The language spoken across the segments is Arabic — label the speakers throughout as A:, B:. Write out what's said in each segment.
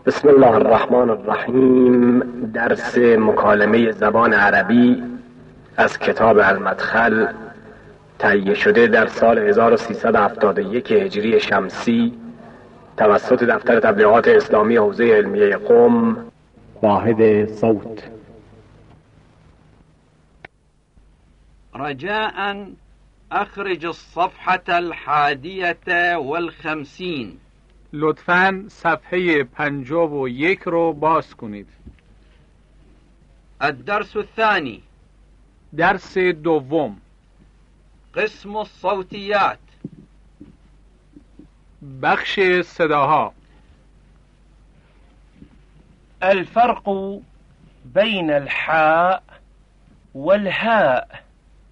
A: بسم الله الرحمن الرحیم. درس مکالمه زبان عربی از کتاب المدخل، تهیه شده در سال 1371 هجری شمسی توسط دفتر تبلیغات اسلامی حوزه علمیه قم. واحد صوت.
B: رجاء أخرج الصفحة 51.
C: لطفاً صفحه 51 رو باز کنید.
B: الدرس الثاني.
C: درس دوم.
B: قسم الصوتيات.
C: بخش صداها.
D: الفرق بين الحاء والهاء.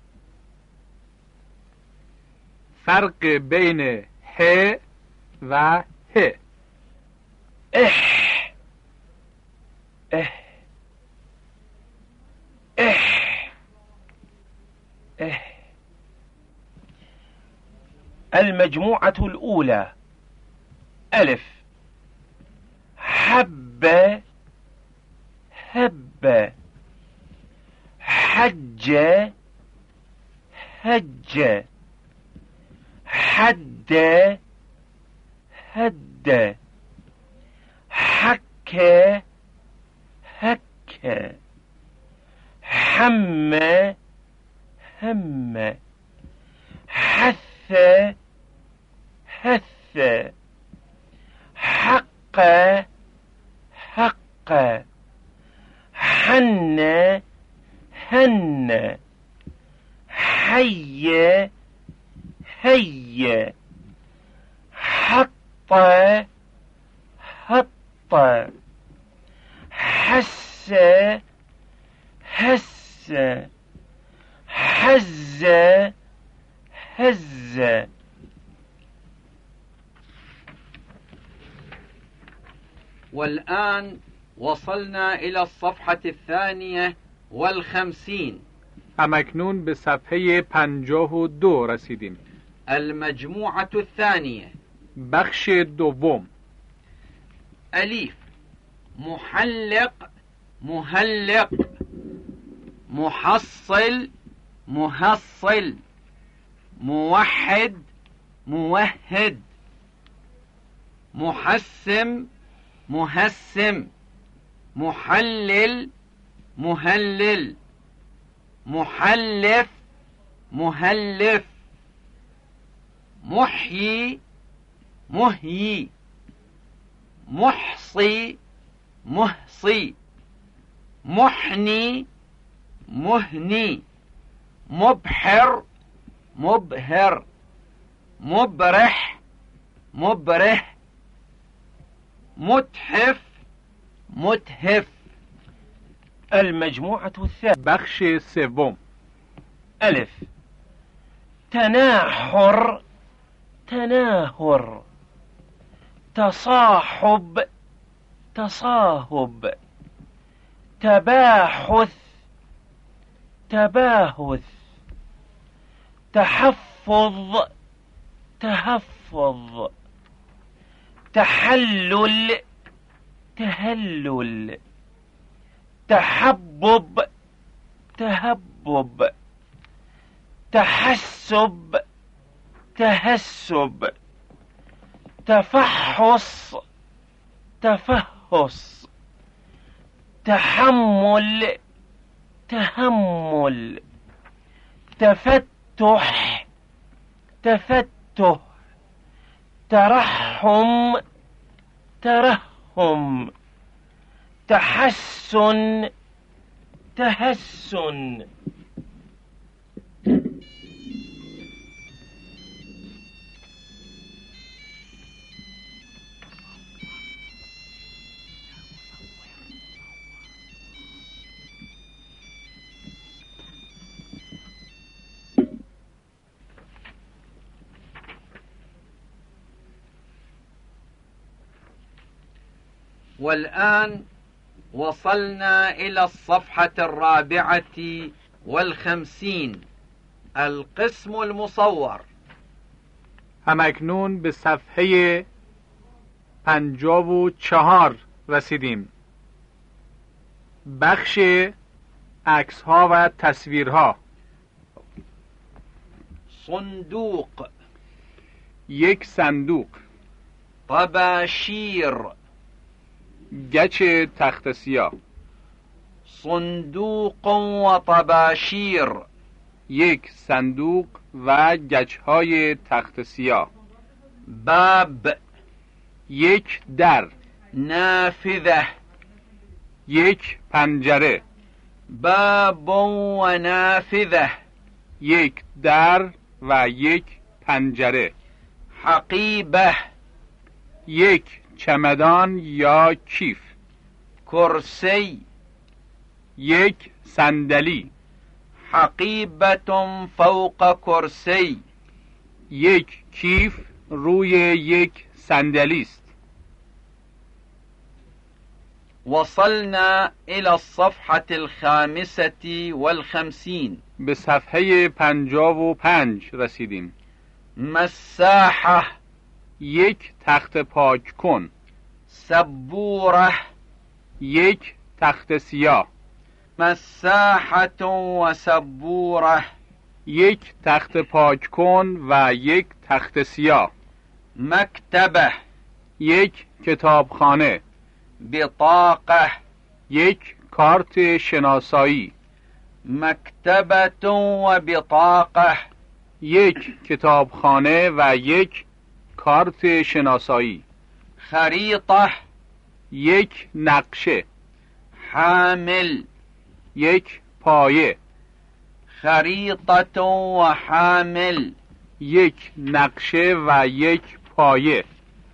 C: فرق بین ه و ه.
D: اح اح اح اح. المجموعة الأولى: ألف حب هب، حج هج، حد هد، حك هك، حم هم، حث هث، حق حق، حن هن، حي هي، حط هط، حس هس، حز هز.
B: والآن وصلنا إلى الصفحة 52.
C: همکنون به صفحه 52 رسیدیم.
B: المجموعة الثانية.
C: بخش دوم.
B: أليف محلق مهلق، محصل مهصل، موحد موهد، محسم مهسم، محلل مهلل، محلف مهلف، محيي مهيي، محصي محصي، محني مهني، مبحر مبهر، مبرح مبرح، متحف متهف.
D: المجموعة الثالثة.
C: بخش سوم.
D: ألف تناحر تناهر، تصاحب تصاهب، تباحث تباهث، تحفظ تهفظ، تحلل تهلل، تحبب تهبب، تحسب تهسب، تفحص تفحص، تحمل تهمل، تفتح تفتح، ترحم ترحم، تحسن تحسن.
B: والآن وصلنا إلى الصفحة 54. القسم المصور.
C: همکنون به صفحه 54 رسیدیم. بخش عکس‌ها و تصویرها.
B: صندوق.
C: یک صندوق.
B: طباشیر.
C: گچ تخت سیاه.
B: صندوق و طباشیر.
C: یک صندوق و گچ‌های تخت سیاه.
B: باب.
C: یک در.
B: نافذه.
C: یک پنجره.
B: باب و نافذه.
C: یک در و یک پنجره.
B: حقیبه.
C: یک چمدان یا کیف.
B: کرسی.
C: یک صندلی.
B: حقیبة فوق کرسی.
C: یک کیف روی یک صندلی است.
B: وصلنا إلى الصفحة 55.
C: به صفحه 55 رسیدیم.
B: مساحة.
C: یک تخت پاک کن.
B: سبورة.
C: یک تخت سیاه.
B: مساحة و سبورة.
C: یک تخت پاک کن و یک تخت سیاه.
B: مکتبه. یک
C: کتابخانه.
B: بطاقة.
C: یک کارت شناسایی.
B: مکتبة و بطاقة.
C: یک کتابخانه و یک کارت شناسایی.
B: خریطه.
C: یک نقشه.
B: حامل.
C: یک پایه.
B: خریطة و حامل.
C: یک نقشه و یک پایه.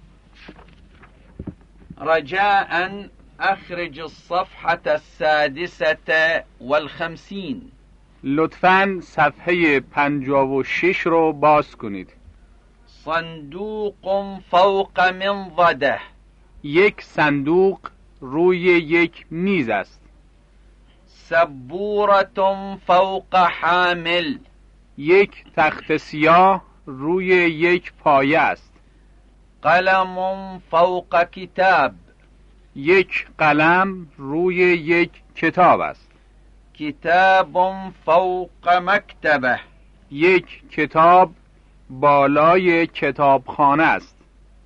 B: رجاء أخرج الصفحة 56.
C: لطفاً صفحه 56 رو باز کنید.
B: صندوق فوق منضده.
C: یک صندوق روی یک میز است.
B: سبورة فوق حامل.
C: یک تخت سیاه روی یک پایه است.
B: قلم فوق کتاب.
C: یک قلم روی یک کتاب است.
B: کتاب فوق مکتبه.
C: یک کتاب بالای کتابخانه است.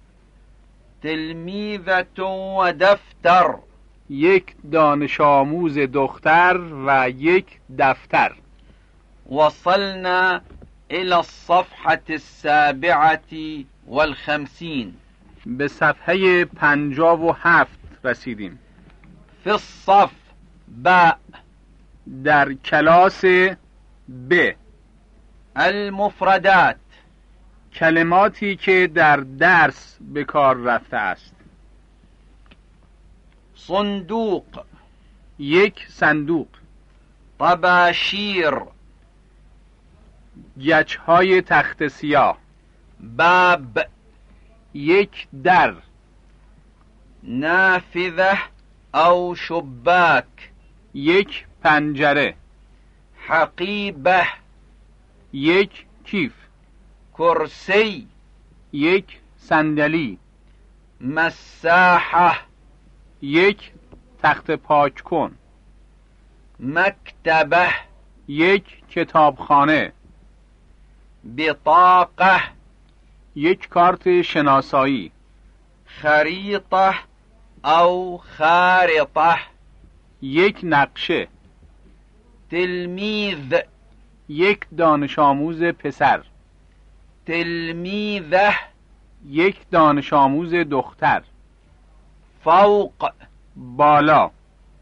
B: تلمیذة و دفتر.
C: یک دانش آموز دختر و یک دفتر.
B: وصلنا إلى الصفحة 57.
C: به صفحه 57 رسیدیم.
B: في الصف. باء.
C: در کلاس ب.
B: المفردات.
C: کلماتی که در درس به کار رفته است.
B: صندوق.
C: یک صندوق.
B: طباشیر.
C: گچ‌های تخت سیاه.
B: باب.
C: یک در.
B: نافذه او شباک.
C: یک پنجره.
B: حقیبه.
C: یک کیف.
B: کرسی.
C: یک صندلی.
B: مساحه.
C: یک تخت پاک کن.
B: مکتبه.
C: یک کتابخانه.
B: بطاقه.
C: یک کارت شناسایی.
B: خریطه او خارطه.
C: یک نقشه.
B: تلمیذ.
C: یک دانش آموز پسر.
B: تلمیذه.
C: یک دانش آموز دختر.
B: فوق.
C: بالا.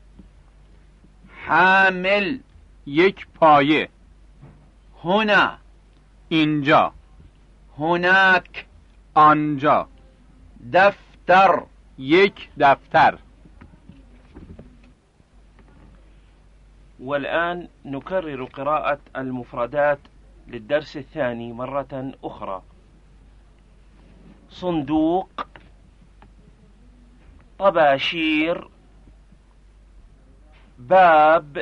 B: حامل.
C: یک پایه.
B: هنا.
C: اینجا.
B: هناك.
C: آنجا.
B: دفتر.
C: یک دفتر.
D: والآن نكرر قراءة المفردات للدرس الثاني مرة أخرى. صندوق. طباشير. باب.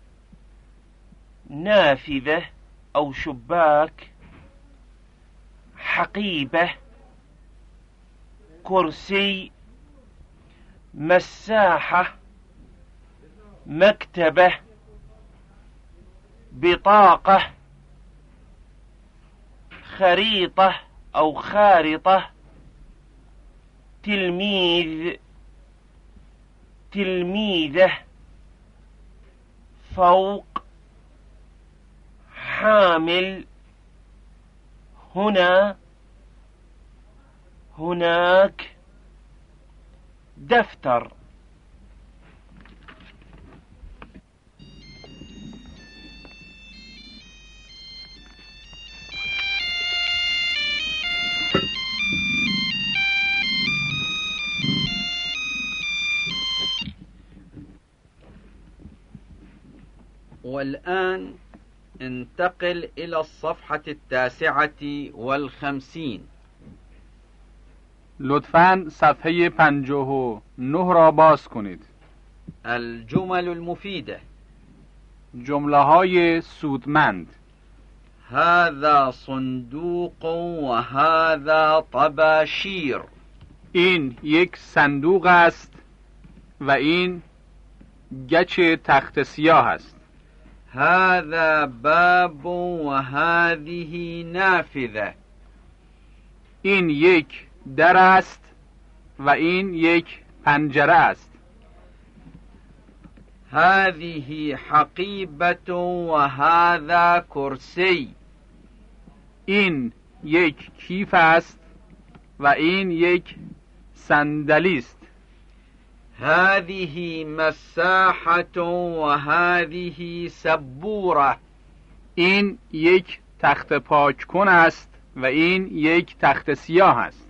D: نافذة أو شباك. حقيبة. كرسي. مساحة، مكتبة، بطاقة، خريطة أو خارطة، تلميذ، تلميذة، فوق، حامل، هنا، هناك، دفتر.
B: والآن انتقل إلى الصفحة 59.
C: لطفاً صفحه 59 را باز کنید.
B: الجمل المفيدة.
C: جمله های سودمند.
B: هذا صندوق وهذا طباشير.
C: این یک صندوق است و این گچ تخت سیاه است.
B: هذا باب وهذه نافذة.
C: این یک در است و این یک پنجره است.
B: هذه حقيبة وهذا كرسي.
C: این یک کیف است و این یک صندلی است.
B: هذه مساحة وهذه سبورة.
C: این یک تخت پاک کن است و این یک تخت سیاه است.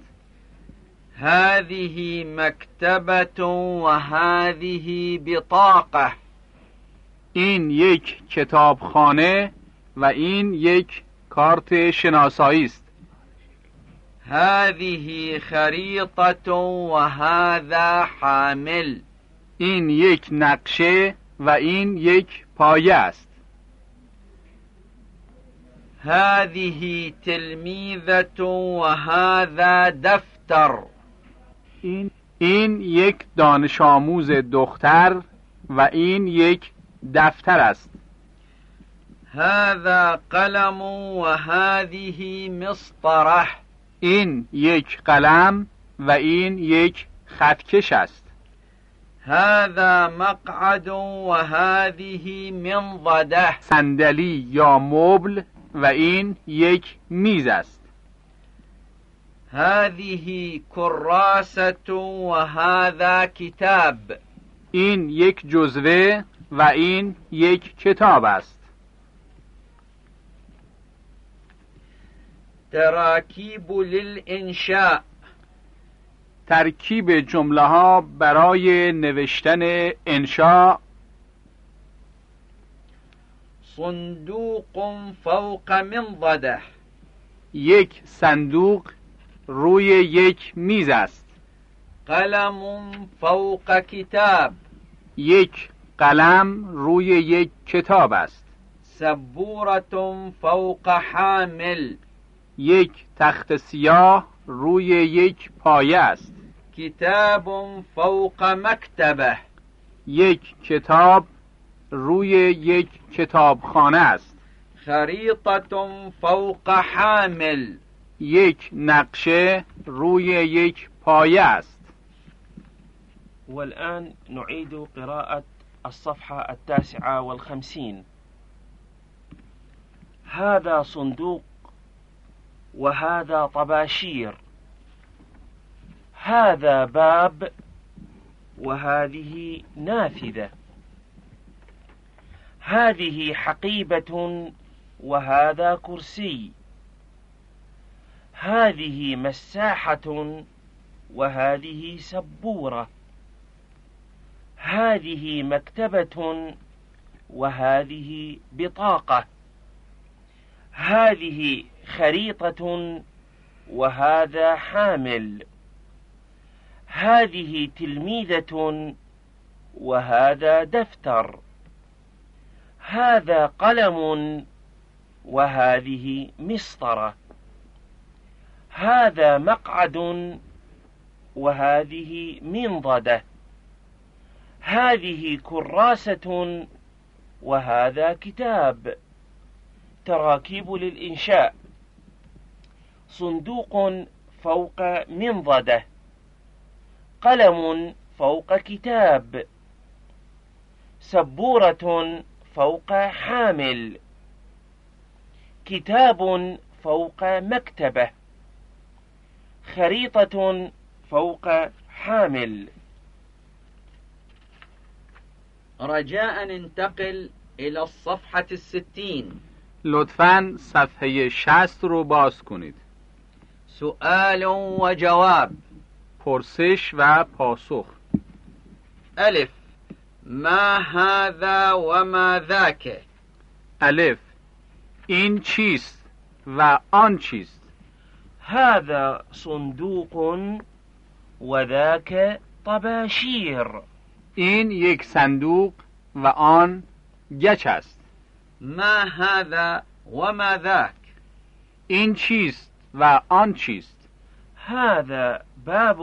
B: هذه مكتبة وهذه بطاقة.
C: این یک کتابخانه و این یک کارت شناسایی است.
B: هذه خريطة وهذا حامل.
C: این یک نقشه و این یک پایه است.
B: هذه تلميذة وهذا دفتر.
C: این یک دانش آموز دختر و این یک دفتر است.
B: هذا قلم وهذه مسطرة.
C: این یک قلم و این یک خطکش است.
B: هذا مقعد وهذه منضدة.
C: صندلی یا مبل و این یک میز است.
B: هذه كراسة وهذا كتاب.
C: این یک جزوه و این یک کتاب است.
B: تراكيب للإنشاء.
C: ترکیب جمله ها برای نوشتن انشاء.
B: صندوق فوق منضدة.
C: یک صندوق روی یک میز است.
B: قلم فوق كتاب.
C: یک قلم روی یک کتاب است.
B: سبورة فوق حامل.
C: یک تخت سیاه روی یک پایه است.
B: کتاب فوق مکتبه.
C: یک کتاب روی یک کتابخانه است.
B: خریطة فوق حامل.
C: یک نقشه روی یک پایه است.
D: والآن نعيد قراءة الصفحة 59. هذا صندوق وهذا طباشير. هذا باب وهذه نافذة. هذه حقيبة وهذا كرسي. هذه مساحة وهذه سبورة. هذه مكتبة وهذه بطاقة. هذه خريطة وهذا حامل. هذه تلميذة وهذا دفتر. هذا قلم وهذه مسطرة. هذا مقعد وهذه منضدة. هذه كراسة وهذا كتاب. تراكيب للإنشاء: صندوق فوق منضدة، قلم فوق كتاب، سبورة فوق حامل، كتاب فوق مكتبة، خريطة فوق حامل.
B: رجاء انتقل إلى الصفحة 60.
C: لطفاً صفحه 60 رو باز کنید.
B: سؤال وجواب.
C: پرسش و پاسخ.
B: ألف: ما هذا وما ذاك؟
C: الف: این چیست و آن چیست؟
D: هذا صندوق وذاك طباشير.
C: این یک صندوق و آن گچ است.
B: ما هذا وما ذاك؟
C: این چیست و آن چیست؟
D: هذا باب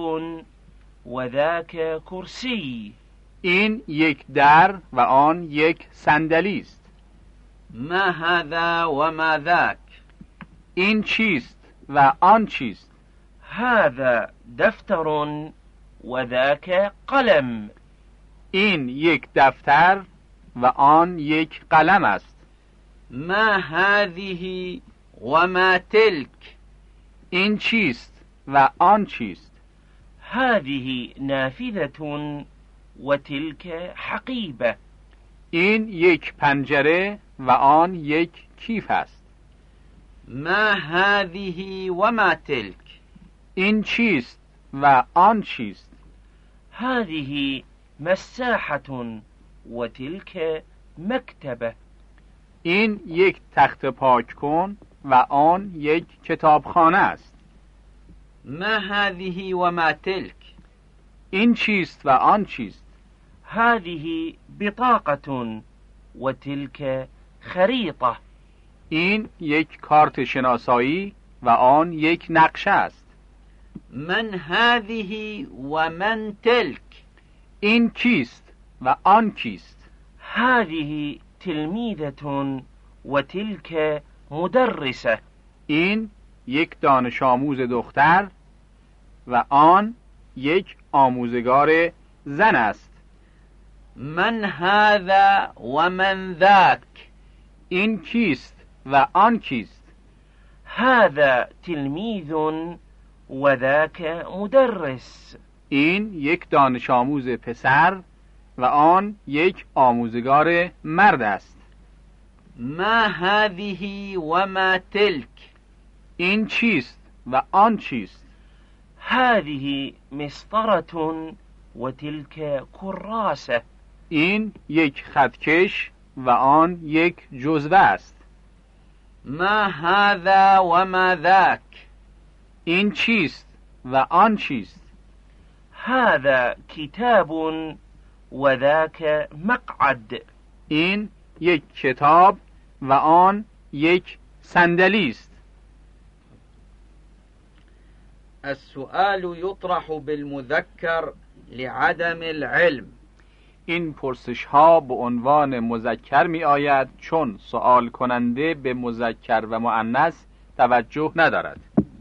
D: وذاك كرسي.
C: این یک در و آن یک صندلی است.
B: ما هذا وما ذاك؟
C: این چیست و آن چیست؟
D: هذا دفتر وذاك قلم.
C: این یک دفتر و آن یک قلم است.
B: ما هذه وما تلك؟
C: این چیست و آن چیست؟
D: هذه نافذة وتلك حقيبة.
C: این یک پنجره و آن یک کیف است.
B: ما هذه وما تلك؟
C: این چیست و آن چیست؟
D: هذه مساحة وتلك مكتبة.
C: این یک تخت پاک کن و آن یک کتابخانه است.
B: ما هذه وما تلك؟
C: این چیست و آن چیست؟
D: هذه بطاقة وتلك خريطة.
C: این یک کارت شناسایی و آن یک نقشه است.
B: من هذه ومن تلك؟
C: این کیست و آن کیست؟
D: هذه تلميذة وتلك مدرسة.
C: این یک دانش آموز دختر و آن یک آموزگار زن است.
B: من هذا ومن ذاك؟
C: این کیست و آن کیست؟
D: هذا تلميذ وذاك مدرس.
C: این یک دانش آموز پسر و آن یک آموزگار مرد است.
B: ما هذه وما تلك؟
C: این چیست و آن چیست؟
D: هذه مسطرة وتلك كراسة.
C: این یک خطکش و آن یک جزوه است.
B: ما هذا وما ذاك؟
C: این چیست و آن چیست؟
D: هذا كتاب وذاك مقعد.
C: این یک کتاب و آن یک صندلی است.
B: السؤال يطرح بالمذكر لعدم العلم.
C: این پرسش ها به عنوان مذکر می آید چون سوال کننده به مذکر و مؤنث توجه ندارد.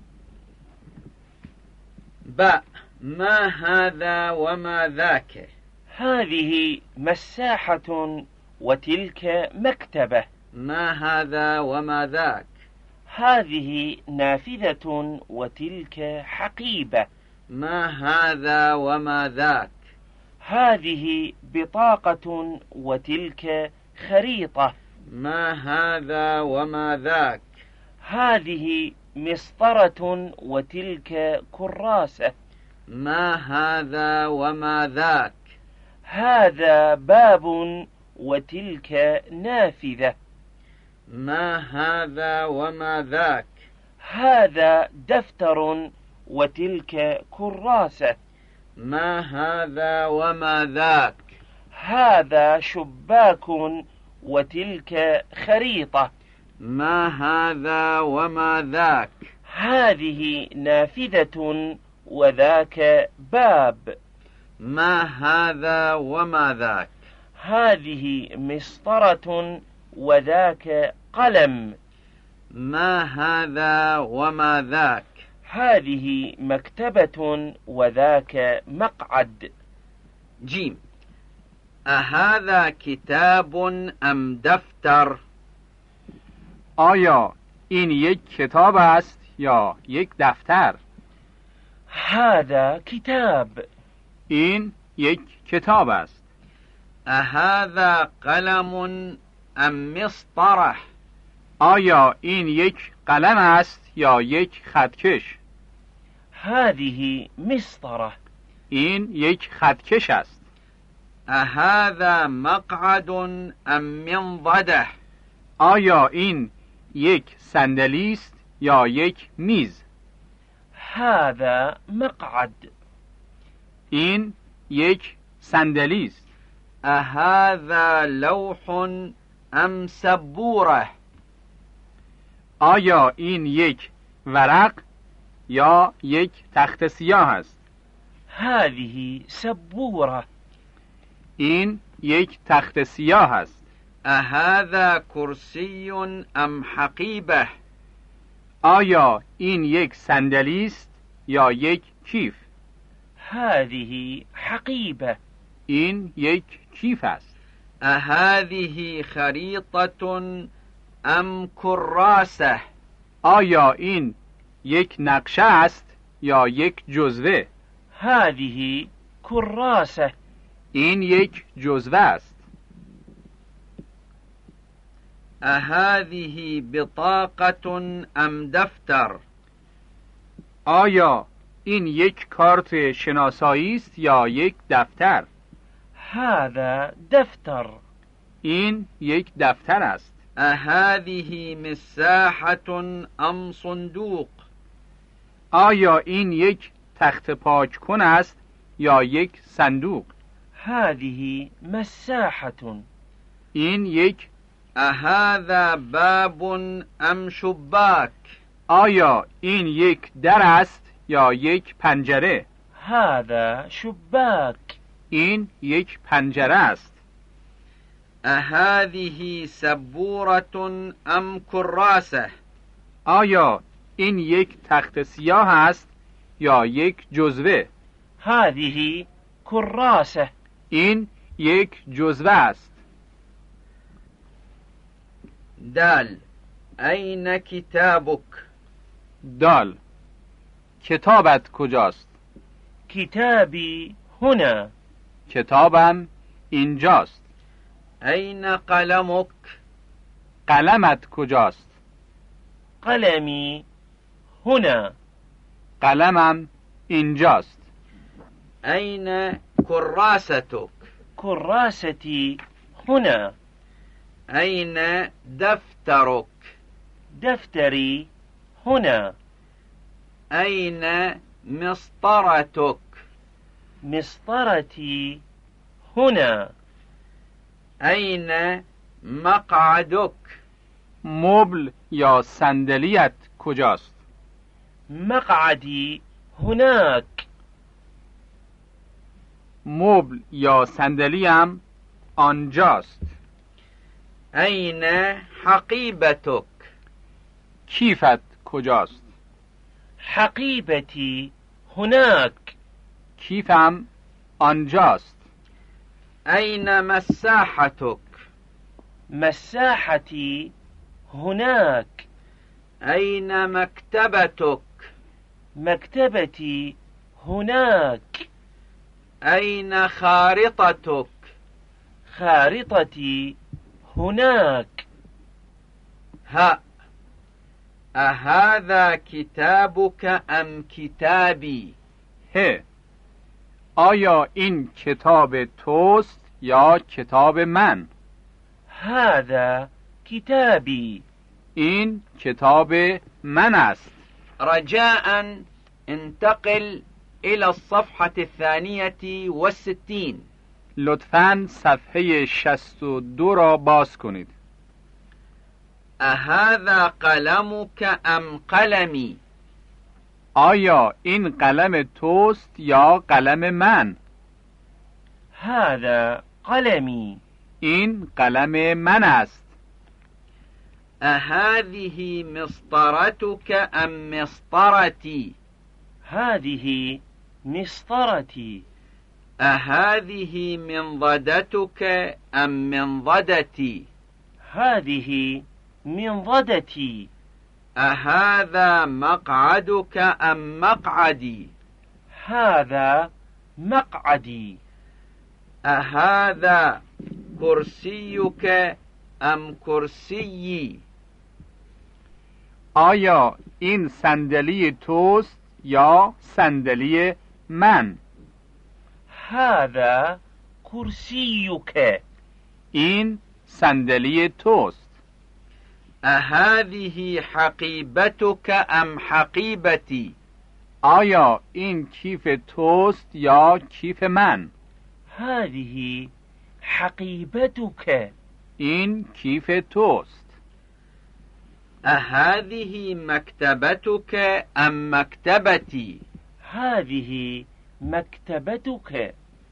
B: ما هذا وما ذاك؟
D: هذه مساحة وتلك مكتبة.
B: ما هذا وما ذاك؟
D: هذه نافذة وتلك حقيبة.
B: ما هذا وما ذاك؟
D: هذه بطاقة وتلك خريطة.
B: ما هذا وما ذاك؟
D: هذه مسطرة وتلك كراسة.
B: ما هذا وما ذاك؟
D: هذا باب وتلك نافذة.
B: ما هذا وما ذاك؟
D: هذا دفتر وتلك كراسة.
B: ما هذا وما ذاك؟
D: هذا شباك وتلك خريطة.
B: ما هذا وما ذاك؟
D: هذه نافذة وذاك باب.
B: ما هذا وما ذاك
D: هذه مسطرة وذاك قلم.
B: ما هذا وما ذاك
D: هذه مكتبة وذاك مقعد.
B: جيم. أهذا كتاب أم دفتر؟
C: آیا این یک کتاب است یا یک دفتر؟
D: هذا كتاب.
C: این یک کتاب است.
B: أهذا قلم أم مسطرة؟
C: آیا این یک قلم است یا یک خطکش؟
D: هذه مسطرة.
C: این یک خطکش است.
B: أهذا مقعد أم منضدة؟
C: آیا این یک صندلی است یا یک میز؟
D: هذا مقعد.
C: این یک صندلی است.
B: أهذا لوح أم سبورة؟
C: آیا این یک ورق یا یک تخت سیاه است؟
D: هذه سبورة.
C: این یک تخت سیاه است.
B: أهذا كرسي أم حقيبة؟
C: آیا این یک صندلی است یا یک کیف؟
D: هذه حقيبة.
C: این یک کیف است.
B: أهذه خريطة أم كراسة؟
C: آیا این یک نقشه است یا یک جزوه؟
D: هذه كراسة.
C: این یک جزوه است.
B: أهذه بطاقة أم دفتر؟
C: آیا این یک کارت شناسایی است یا یک دفتر؟
D: هذا دفتر.
C: این یک دفتر است.
B: أهذه مساحة أم صندوق؟
C: آیا این یک تخت پاک کن است یا یک صندوق؟
D: هذه مساحة.
C: این یک.
B: أهذا باب أم شباك؟
C: آیا این یک در است یا یک پنجره؟
D: هذا شباك.
C: این یک پنجره است.
B: أهذه سبورة أم كراسة؟
C: آیا این یک تخت سیاه است یا یک جزوه؟
D: هذه كراسة.
C: این یک جزوه است.
B: دال. أين كتابك؟
C: دال. کتابت کجاست؟
D: كتابي هنا.
C: کتابم اینجاست.
B: أين قلمك؟
C: قلمت کجاست؟
D: قلمي هنا.
C: قلمم اینجاست.
B: أين كراستك؟
D: كراستي هنا.
B: أين دفترك؟
D: دفتري هنا.
B: أين مسطرتك؟
D: مسطرتي هنا.
B: أين مقعدك؟
C: مبل یا صندلیت کجاست؟
D: مقعدي هناك.
C: مبل یا صندلیم آنجاست.
B: أين حقيبتك؟
C: کیفت کجاست؟
D: حقيبتي هناك.
C: کیفم آنجاست.
B: أين مساحتك؟
D: مساحتي هناك.
B: أين مكتبتك؟
D: مكتبتي هناك.
B: أين خارطتك؟
D: خارطتي هناك.
B: ها. أهذا كتابك أم كتابي؟
C: ه. آیا این کتاب توست یا کتاب من؟
D: هذا كتابي.
C: این کتاب من است.
B: رجاء انتقل إلى الصفحة 62.
C: لطفاً صفحه 62 را باز کنید.
B: أهذا قلمك أم قلمي؟
C: آیا این قلم توست یا قلم من؟
D: هذا قلمي.
C: این قلم من است.
B: أهذه مسطرتك أم مسطرتي؟
D: هذه مسطرتي.
B: أهذه منضدتك أم منضدتي؟
D: هذه منضدتي.
B: أهذا مقعدك أم مقعدي؟
D: هذا مقعدي.
B: أهذا كرسيك أم کرسی؟
C: آیا این صندلی توست یا صندلی من؟
D: هذا كرسيك.
C: این صندلی توست.
B: أهذه حقيبتك أم حقيبتي؟
C: آیا این کیف توست یا کیف من؟
D: هذه حقيبتك.
C: این کیف توست.
B: أهذه مكتبتك أم مكتبتي؟
D: هذه مكتبتك.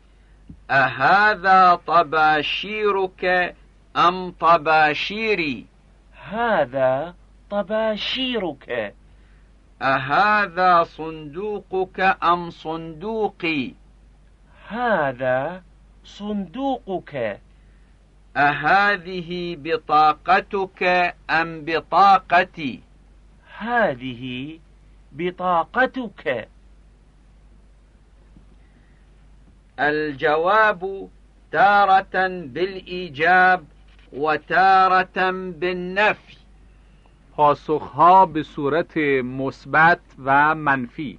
B: أهذا طباشيرك أم طباشيري؟
D: هذا طباشيرك.
B: أهذا صندوقك أم صندوقي؟
D: هذا صندوقك.
B: أهذه بطاقتك أم بطاقتي؟
D: هذه بطاقتك.
B: الجواب تارة بالإيجاب وتارة بالنفي.
C: پاسخها به صورت مثبت و منفی.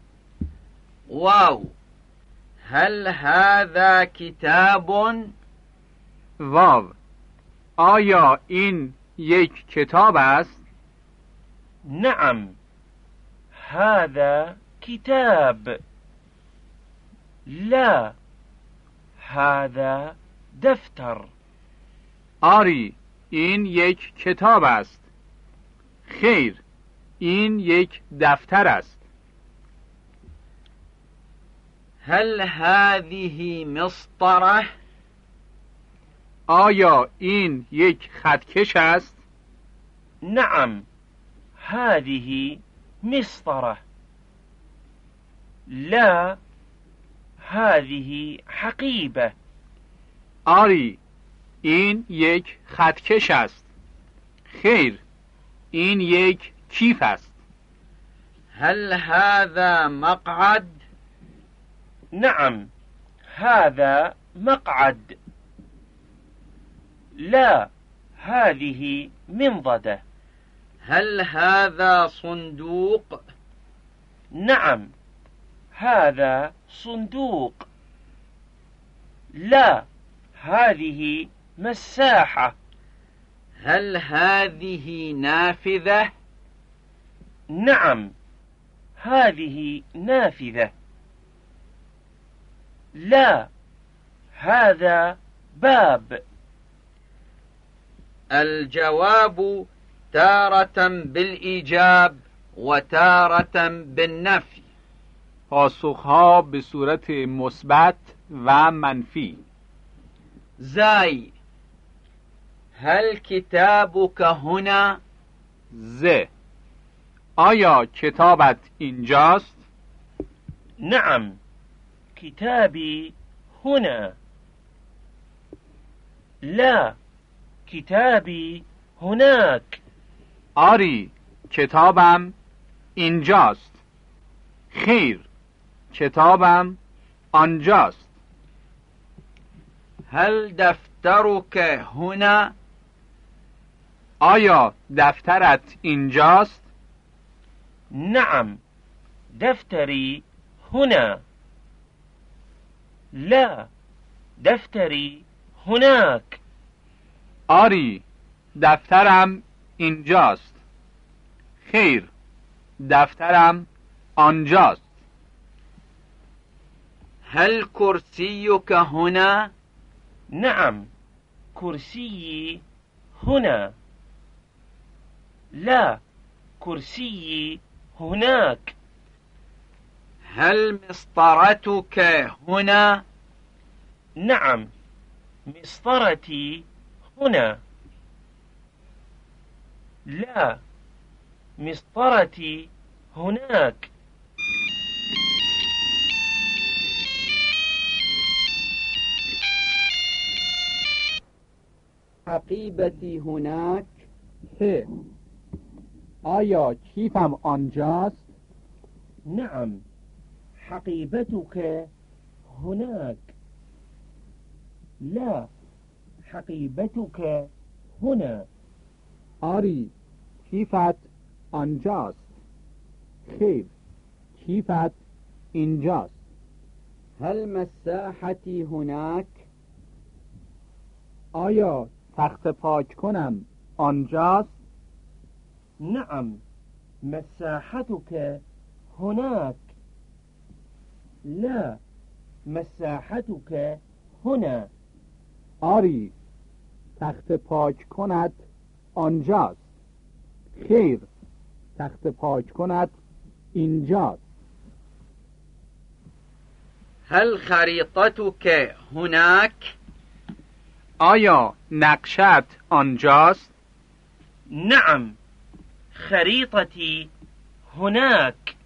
B: واو. هل هذا كتاب؟
C: واو. آیا این یک کتاب است؟
D: نعم، هذا كتاب. لا، هذا دفتر.
C: آری، این یک کتاب است. خیر، این یک دفتر است.
B: هل هذه مسطرة؟
C: آیا این یک خطکش است؟
D: نعم، هذه مسطرة. لا، هذه حقيبة.
C: آری، این یک خطکش است. خیر، این یک کیف است.
B: هل هذا مقعد؟
D: نعم، هذا مقعد. لا، هذه منضدة.
B: هل هذا صندوق؟
D: نعم، هذا صندوق. لا، هذه مساحة.
B: هل هذه نافذة؟
D: نعم، هذه نافذة. لا، هذا باب.
B: الجواب تارة بالإيجاب وتارة بالنفي.
C: پاسخها به صورت مثبت و منفی.
B: زاي. هل كتابك هنا؟
C: ز. آیا کتابت اینجاست؟
D: نعم، كتابي هنا. لا، كتابي هناك.
C: آری، کتابم اینجاست. خیر، کتابم آنجاست.
B: هل دفترك هنا؟
C: آیا دفترت اینجاست؟
D: نعم، دفتري هنا. لا، دفتري هناك.
C: آری، دفترم اینجاست. خیر، دفترم آنجاست.
B: هل كرسيك هنا؟
D: نعم، كرسيي هنا. لا، كرسيي هناك.
B: هل مسطرتك هنا؟
D: نعم مسطرتي هنا. لا مسطرتي هناك.
B: حقیبتی هناك.
C: که آیا کیفم آنجاست؟
D: نعم حقيبتك هناك. لا حقيبتك هنا.
C: آری کیفت آنجاست. خیر کیفت اینجاست.
B: هل مساحتي هناك؟
C: آیا تخت پاک کنم آنجاست؟
D: نعم مساحتك هناك. لا مساحتك هنا.
C: آری تخت پاک کند آنجاست. خیر تخت پاک کند اینجاست.
B: هل خريطتك هناك؟
C: آیا نقشت آنجاست؟
D: نعم خريطتي هناك.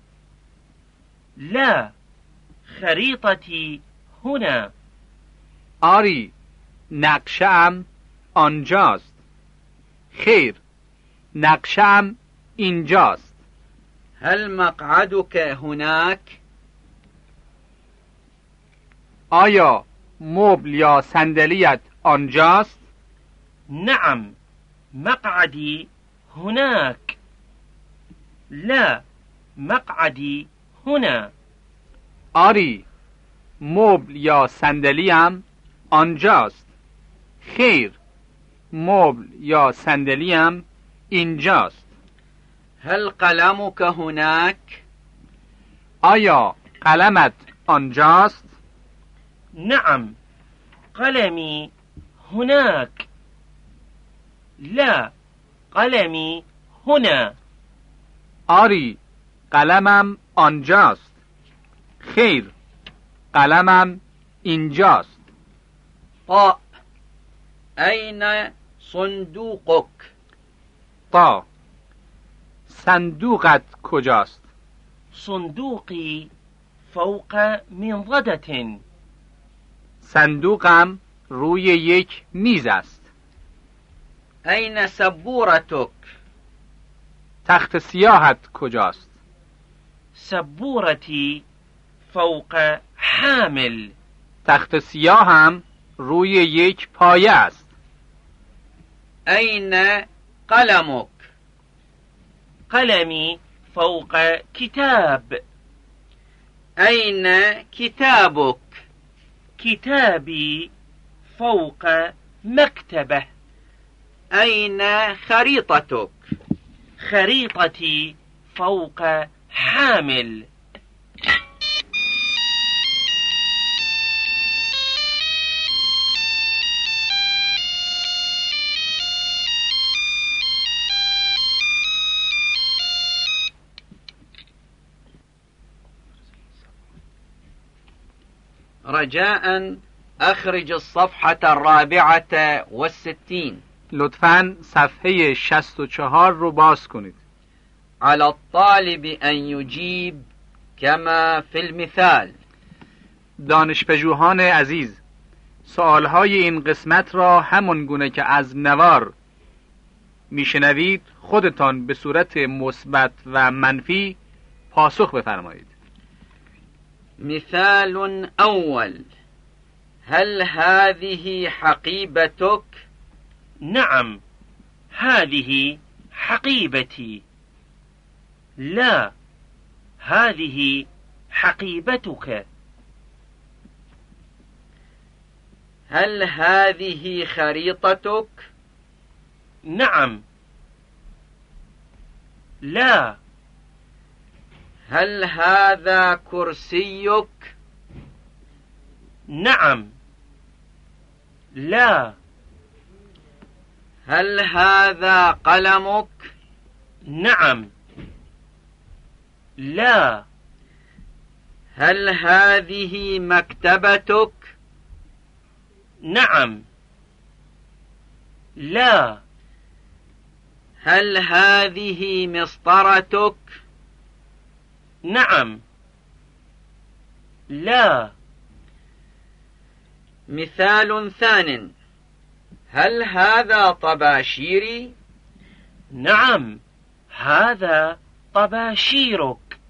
D: لا خريطتي هنا.
C: آری نقشه‌ام آنجاست. خیر نقشه‌ام اینجاست.
B: هل مقعدك هناك؟
C: آیا مبل یا صندلیت آنجاست؟
D: نعم مقعدي هناك. لا مقعدي هنا.
C: آری مبل یا صندلیم آنجاست. خیر مبل یا صندلیم اینجاست.
B: هل قلمك هناك؟
C: آیا قلمت آنجاست؟
D: نعم قلمي هناك. لا قلمي هنا.
C: آری قلمم آنجاست. خیر قلمم اینجاست.
B: طاء أين صندوقك؟
C: تا صندوقت کجاست؟
D: صندوقي فوق منضدة.
C: صندوقم روی یک میز است.
B: أين سبورتك؟
C: تخت سیاهت کجاست؟
D: سبورتي فوق حامل.
C: تخت سیاهم روی یک پایه است.
B: أين قلمك؟
D: قلمي فوق كتاب.
B: أين كتابك؟
D: كتابي فوق مكتبة.
B: أين خريطتك؟
D: خريطتي فوق حامل.
B: رجاء أخرج الصفحة 64.
C: لطفاً صفحه 64 رو باز کنید.
B: على الطالب أن يجيب كما في المثال.
C: دانشپژوهان عزیز، سوالهای این قسمت را همان گونه که از نوار میشنوید خودتان به صورت مثبت و منفی پاسخ بفرمایید.
B: مثال أول: هل هذه حقيبتك؟
D: نعم هذه حقيبتي. لا هذه حقيبتك.
B: هل هذه خريطتك؟
D: نعم. لا.
B: هل هذا كرسيك؟
D: نعم. لا.
B: هل هذا قلمك؟
D: نعم. لا.
B: هل هذه مكتبتك؟
D: نعم. لا.
B: هل هذه مسطرتك؟
D: نعم. لا.
B: مثال ثان: هل هذا طباشيري؟
D: نعم، هذا طباشيرك.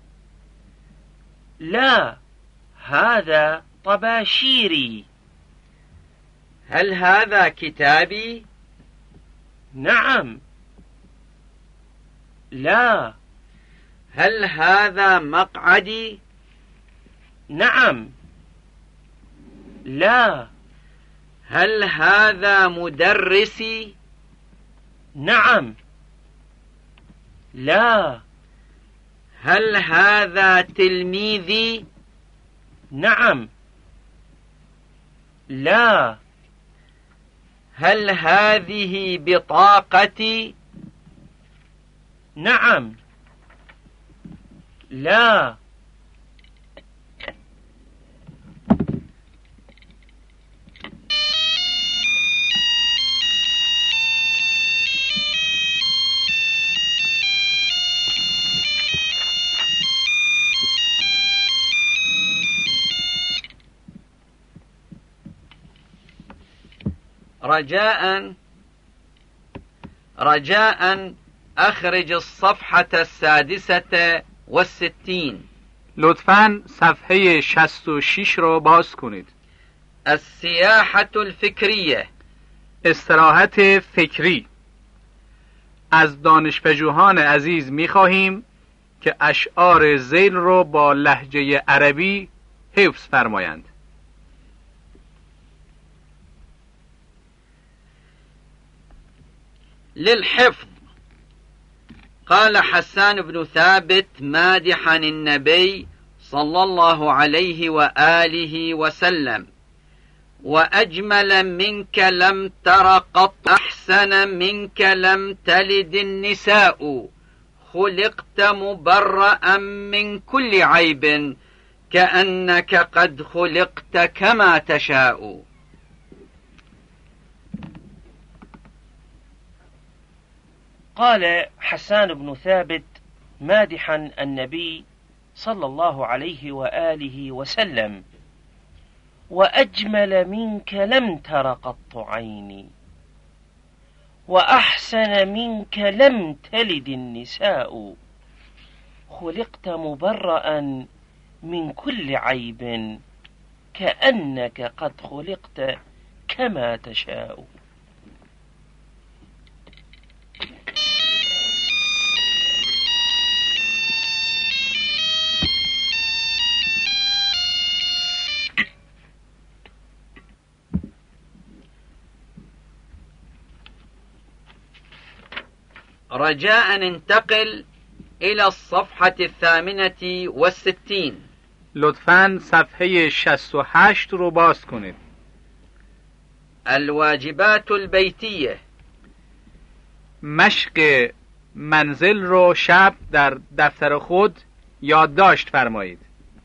D: لا، هذا طباشيري.
B: هل هذا كتابي؟
D: نعم. لا.
B: هل هذا مقعدي؟
D: نعم. لا.
B: هل هذا مدرسي؟
D: نعم. لا.
B: هل هذا تلميذي؟
D: نعم. لا.
B: هل هذه بطاقتي؟
D: نعم. لا.
B: رجاء أخرج الصفحة 66.
C: لطفاً صفحه 66 رو باز کنید.
B: السیاحة الفکریه،
C: استراحت فکری. از دانشپژوهان عزیز می‌خواهیم که اشعار ذیل رو با لهجه عربی حفظ فرمایند.
B: للحفظ. قال حسان بن ثابت مادحا النبي صلى الله عليه وآله وسلم: وأجمل منك لم تر قط، أحسن منك لم تلد النساء، خلقت مبرأ من كل عيب، كأنك قد خلقت كما تشاء.
D: قال حسان بن ثابت مادحا النبي صلى الله عليه وآله وسلم: وأجمل منك لم تر قط عيني، وأحسن منك لم تلد النساء، خلقت مبرأ من كل عيب، كأنك قد خلقت كما تشاء.
B: رجاء انتقل إلى الصفحة 68.
C: لطفاً صفحه 68 رو باز کنید.
B: الواجبات البيتية.
C: مشق منزل رو شب در دفتر خود یادداشت فرمایید.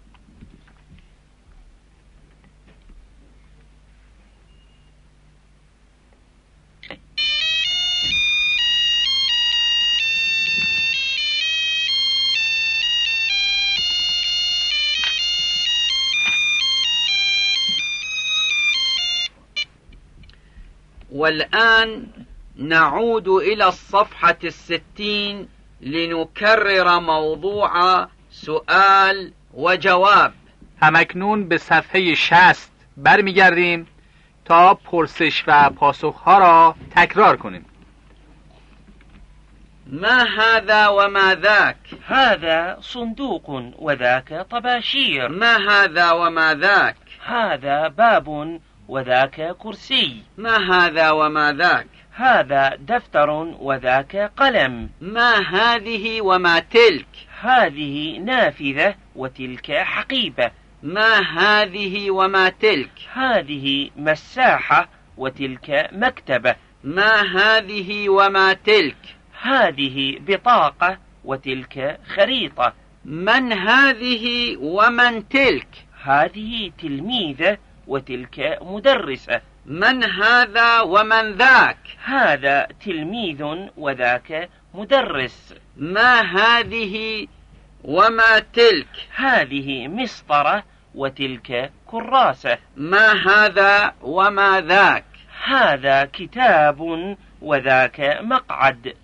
B: والآن نعود إلى الصفحة 60 لنكرر موضوع سؤال وجواب.
C: همکنون به صفحه 60 برمیگردیم تا پرسش و پاسخها را تکرار کنیم.
B: ما هذا وما ذاك؟
D: هذا صندوق وذاك طباشير.
B: ما هذا وما ذاك؟
D: هذا باب وذاك كرسي.
B: ما هذا وما ذاك؟
D: هذا دفتر وذاك قلم.
B: ما هذه وما تلك؟
D: هذه نافذة وتلك حقيبة.
B: ما هذه وما تلك؟
D: هذه مساحة وتلك مكتبة.
B: ما هذه وما تلك؟
D: هذه بطاقة وتلك خريطة.
B: من هذه ومن تلك؟
D: هذه تلميذة وتلك مدرسة.
B: من هذا ومن ذاك؟
D: هذا تلميذ وذاك مدرس.
B: ما هذه وما تلك؟
D: هذه مسطرة وتلك كراسة.
B: ما هذا وما ذاك؟
D: هذا كتاب وذاك مقعد.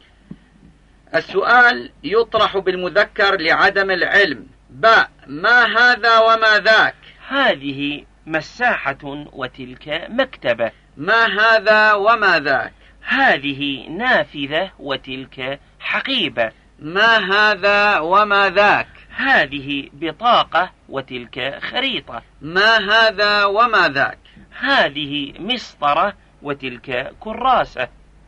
B: السؤال يطرح بالمذكر لعدم العلم. باء ما هذا وما ذاك؟
D: هذه مساحة وتلك مكتبة.
B: ما هذا وما ذاك؟
D: هذه نافذة وتلك حقيبة.
B: ما هذا وما ذاك؟
D: هذه بطاقة وتلك خريطة.
B: ما هذا وما ذاك؟
D: هذه مسطرة وتلك كراسة.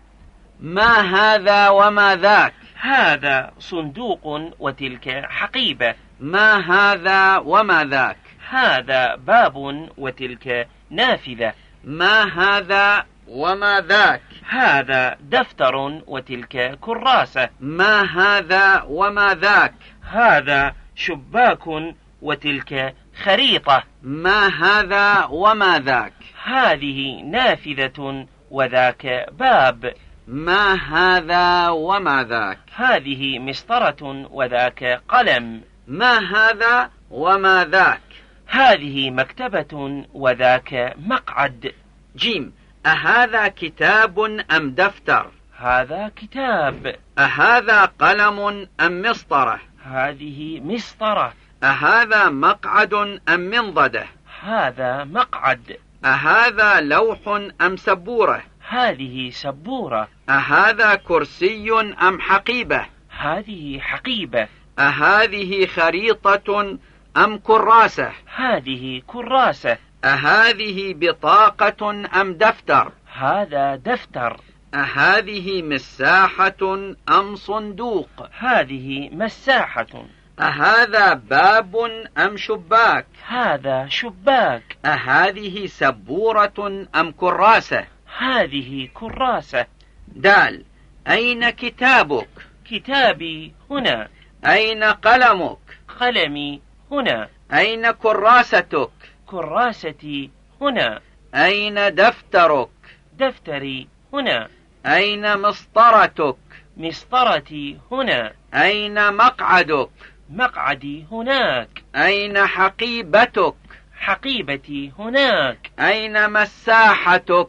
B: ما هذا وما ذاك؟
D: هذا صندوق وتلك حقيبة.
B: ما هذا وما ذاك؟
D: هذا باب وتلك نافذة.
B: ما هذا وما ذاك؟
D: هذا دفتر وتلك كراسة.
B: ما هذا وما ذاك؟
D: هذا شباك وتلك خريطة.
B: ما هذا وما ذاك؟
D: هذه نافذة وذاك باب.
B: ما هذا وما ذاك؟
D: هذه مسطرة وذاك قلم.
B: ما هذا وما ذاك؟
D: هذه مكتبة وذاك مقعد.
B: جيم أهذا كتاب أم دفتر؟
D: هذا كتاب.
B: أهذا قلم أم مسطرة؟
D: هذه مسطرة.
B: أهذا مقعد أم منضدة؟
D: هذا مقعد.
B: أهذا لوح أم سبورة؟
D: هذه سبورة.
B: أهذا كرسي أم حقيبة؟
D: هذه حقيبة.
B: أهذه خريطة أم كراسة؟
D: هذه كراسة.
B: أهذه بطاقة أم دفتر؟
D: هذا دفتر.
B: أهذه مساحة أم صندوق؟
D: هذه مساحة.
B: أهذا باب أم شباك؟
D: هذا شباك.
B: أهذه سبورة أم كراسة؟
D: هذه كراسة.
B: دال أين كتابك؟
D: كتابي هنا.
B: أين قلمك؟
D: قلمي هنا.
B: أين كراستك؟
D: كراستي هنا.
B: أين دفترك؟
D: دفتري هنا.
B: أين مسطرتك؟
D: مسطرتي هنا.
B: أين مقعدك؟
D: مقعدي هناك.
B: أين حقيبتك؟
D: حقيبتي هناك.
B: أين مساحتك؟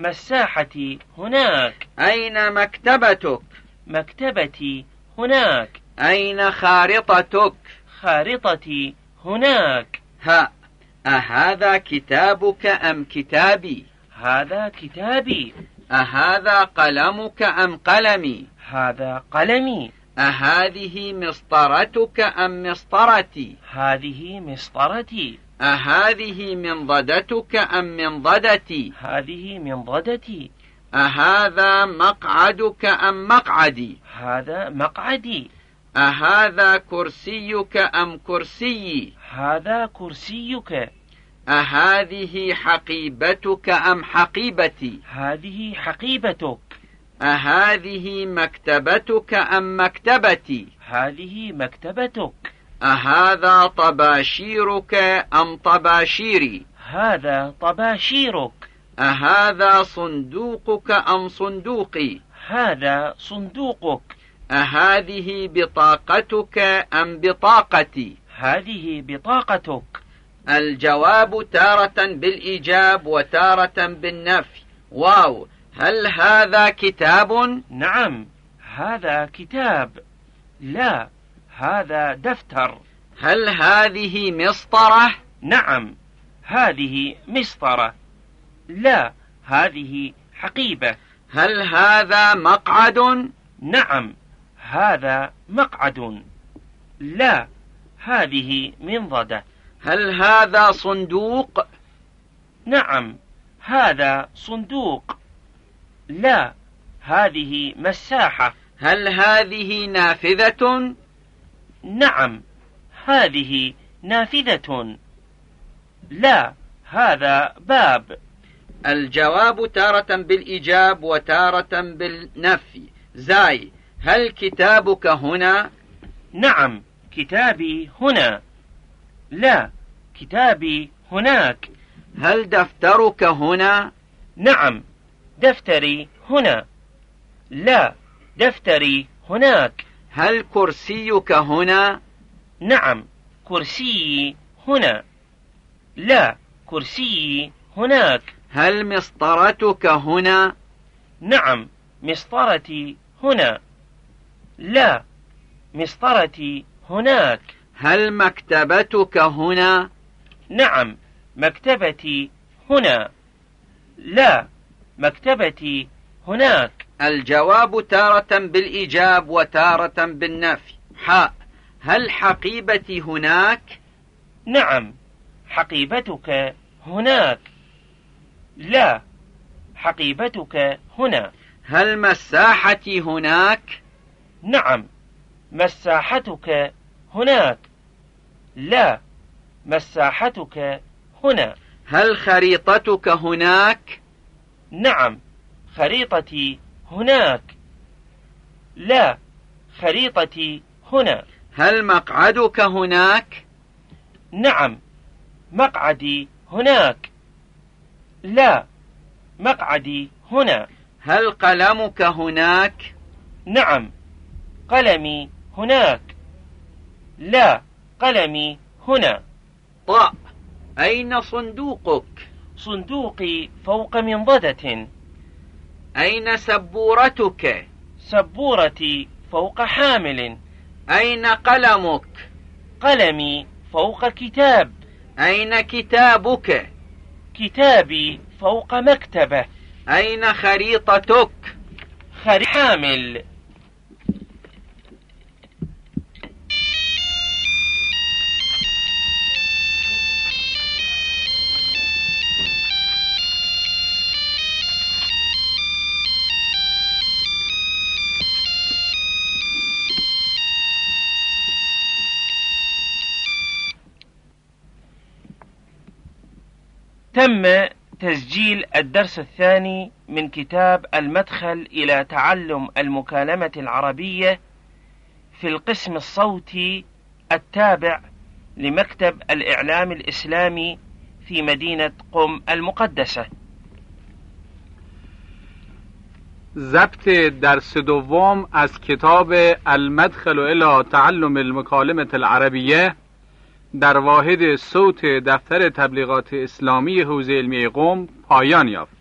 D: مساحتي هناك.
B: أين مكتبتك؟
D: مكتبتي هناك.
B: أين خارطتك؟
D: خارطتي هناك.
B: ها أهذا كتابك أم كتابي؟
D: هذا كتابي.
B: أهذا قلمك أم قلمي؟
D: هذا قلمي.
B: أهذه مسطرتك أم مسطرتي؟
D: هذه مسطرتي.
B: أهذه منضدتك أم منضدتي؟
D: هذه منضدتي.
B: أهذا مقعدك أم مقعدي؟
D: هذا مقعدي.
B: أهذا كرسيك أم كرسيي؟
D: هذا كرسيك.
B: أهذه حقيبتك أم حقيبتي؟
D: هذه حقيبتك.
B: أهذه مكتبتك أم مكتبتي؟
D: هذه مكتبتك.
B: أهذا طباشيرك أم طباشيري؟
D: هذا طباشيرك.
B: أهذا صندوقك أم صندوقي؟
D: هذا صندوقك.
B: أهذه بطاقتك أم بطاقتي؟
D: هذه بطاقتك.
B: الجواب تارة بالإيجاب وتارة بالنفي. واو هل هذا كتاب؟
D: نعم هذا كتاب. لا هذا دفتر.
B: هل هذه مسطرة؟
D: نعم هذه مسطرة. لا هذه حقيبة.
B: هل هذا مقعد؟
D: نعم هذا مقعد. لا هذه منضدة.
B: هل هذا صندوق؟
D: نعم هذا صندوق. لا هذه مساحة.
B: هل هذه نافذة؟
D: نعم هذه نافذة. لا هذا باب.
B: الجواب تارة بالإيجاب وتارة بالنفي. زاي هل كتابك هنا؟
D: نعم كتابي هنا. لا كتابي هناك.
B: هل دفترك هنا؟
D: نعم دفتري هنا. لا دفتري هناك.
B: هل كرسيك هنا؟
D: نعم كرسيي هنا. لا كرسيي هناك.
B: هل مسطرتك هنا؟
D: نعم مسطرتي هنا. لا مسطرتي هناك.
B: هل مكتبتك هنا؟
D: نعم مكتبتي هنا. لا مكتبتي هناك.
B: الجواب تارة بالإيجاب وتارة بالنفي. حاء. هل حقيبتي هناك؟
D: نعم حقيبتك هناك. لا حقيبتك هنا.
B: هل مساحتي هناك؟
D: نعم مساحتك هناك. لا مساحتك هنا.
B: هل خريطتك هناك؟
D: نعم خريطتي هناك. لا خريطتي هنا.
B: هل مقعدك هناك؟
D: نعم مقعدي هناك. لا مقعدي هنا.
B: هل قلمك هناك؟
D: نعم قلمي هناك. لا قلمي هنا.
B: طاء. أين صندوقك؟
D: صندوقي فوق منضدة.
B: أين سبورتك؟
D: سبورتي فوق حامل.
B: أين قلمك؟
D: قلمي فوق كتاب.
B: أين كتابك؟
D: كتابي فوق مكتبة.
B: أين خريطتك؟
D: حامل. تم تسجيل الدرس الثاني من كتاب المدخل إلى تعلم المكالمة العربية في القسم الصوتي التابع لمكتب الإعلام الإسلامي في مدينة قم المقدسة.
C: ضبط درس دوم از کتاب المدخل إلى تعلم المكالمة العربية در واحد صوت دفتر تبلیغات اسلامی حوزه علمی قم پایان یافت.